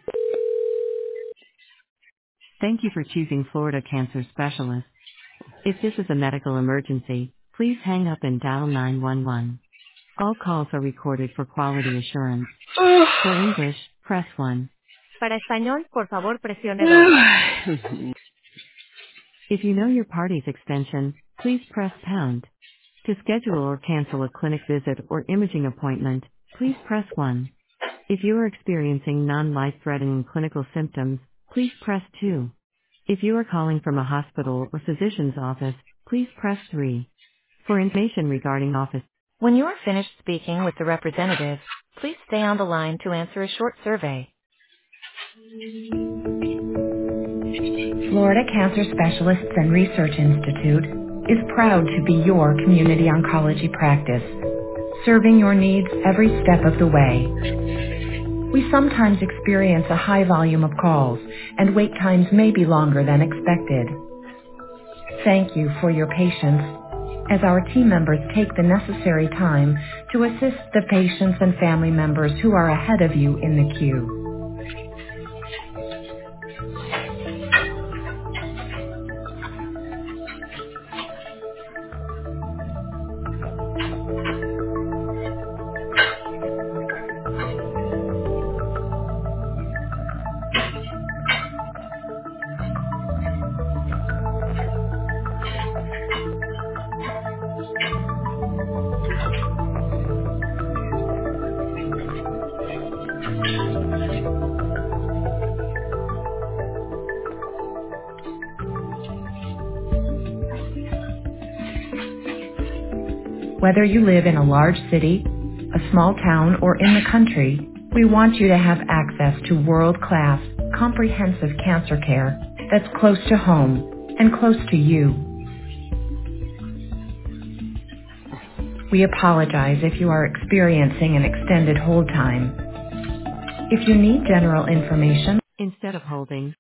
Thank you for choosing Florida Cancer Specialist. If this is a medical emergency, please hang up and dial 911. All calls are recorded for quality assurance. For English, press 1. Para español, por favor, presione dos. If you know your party's extension, please press pound. To schedule or cancel a clinic visit or imaging appointment, please press 1. If you are experiencing non-life-threatening clinical symptoms, please press 2. If you are calling from a hospital or physician's office, please press 3. For information regarding office. When you are finished speaking with the representative, please stay on the line to answer a short survey. Florida Cancer Specialists and Research Institute is proud to be your community oncology practice, serving your needs every step of the way. We sometimes experience a high volume of calls, and wait times may be longer than expected. Thank you for your patience, as our team members take the necessary time to assist the patients and family members who are ahead of you in the queue. Whether you live in a large city, a small town, or in the country, we want you to have access to world-class, comprehensive cancer care that's close to home and close to you. We apologize if you are experiencing an extended hold time. If you need general information, instead of holding,